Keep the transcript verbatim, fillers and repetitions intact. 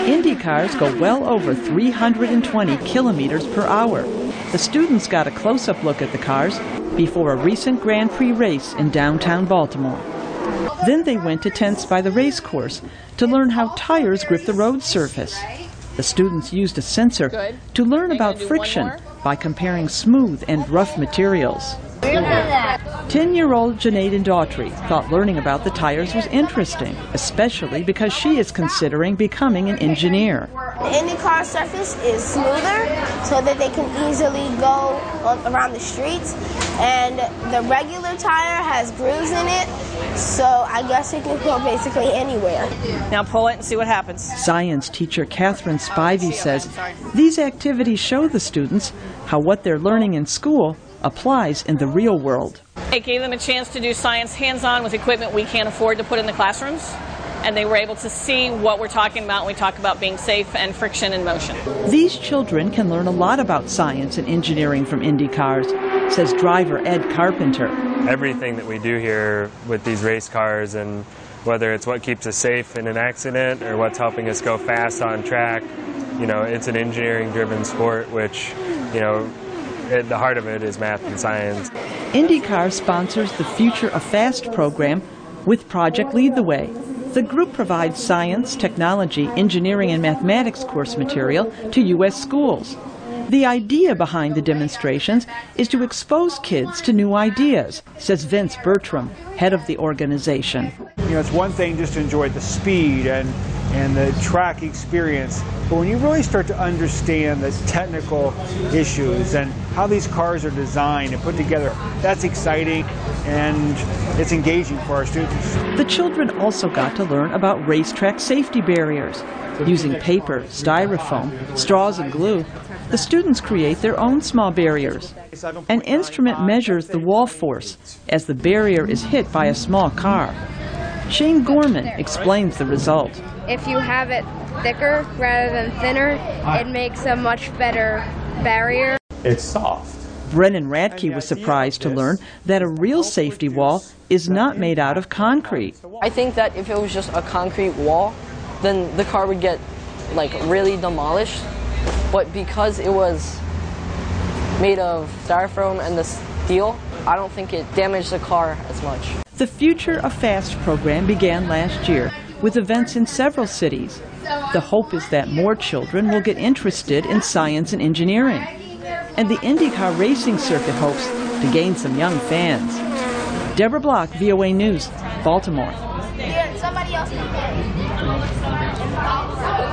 Indy cars go well over three hundred twenty kilometers per hour. The students got a close-up look at the cars before a recent Grand Prix race in downtown Baltimore. Then they went to tents by the race course to learn how tires grip the road surface. The students used a sensor to learn about friction by comparing smooth and rough materials. Ten-year-old Janae Daughtry thought learning about the tires was interesting, especially because she is considering becoming an engineer. The IndyCar surface is smoother so that they can easily go around the streets, and the regular tire has grooves in it, so I guess it can go basically anywhere. Now pull it and see what happens. Science teacher Catherine Spivey says these activities show the students how what they're learning in school applies in the real world. It gave them a chance to do science hands-on with equipment we can't afford to put in the classrooms, and they were able to see what we're talking about when we talk about being safe and friction in motion. These children can learn a lot about science and engineering from Indy cars, says driver Ed Carpenter. Everything that we do here with these race cars, and whether it's what keeps us safe in an accident or what's helping us go fast on track, you know, it's an engineering-driven sport, which, you know, at the heart of it is math and science. IndyCar sponsors the Future of Fast program with Project Lead the Way. The group provides science, technology, engineering, and mathematics course material to U S schools. The idea behind the demonstrations is to expose kids to new ideas, says Vince Bertram, head of the organization. You know, it's one thing just to enjoy the speed and, and the track experience, but when you really start to understand the technical issues and how these cars are designed and put together, that's exciting and it's engaging for our students. The children also got to learn about racetrack safety barriers. Using paper, styrofoam, straws, and glue, the students create their own small barriers. An instrument measures the wall force as the barrier is hit by a small car. Shane Gorman explains the result. If you have it thicker rather than thinner, it makes a much better barrier. It's soft. Brennan Radke was surprised to learn that a real safety wall is not made out of concrete. I think that if it was just a concrete wall, then the car would get like really demolished. But because it was made of styrofoam and the steel, I don't think it damaged the car as much. The Future of Fast program began last year with events in several cities. The hope is that more children will get interested in science and engineering. And the IndyCar racing circuit hopes to gain some young fans. Deborah Block, V O A News, Baltimore. Somebody else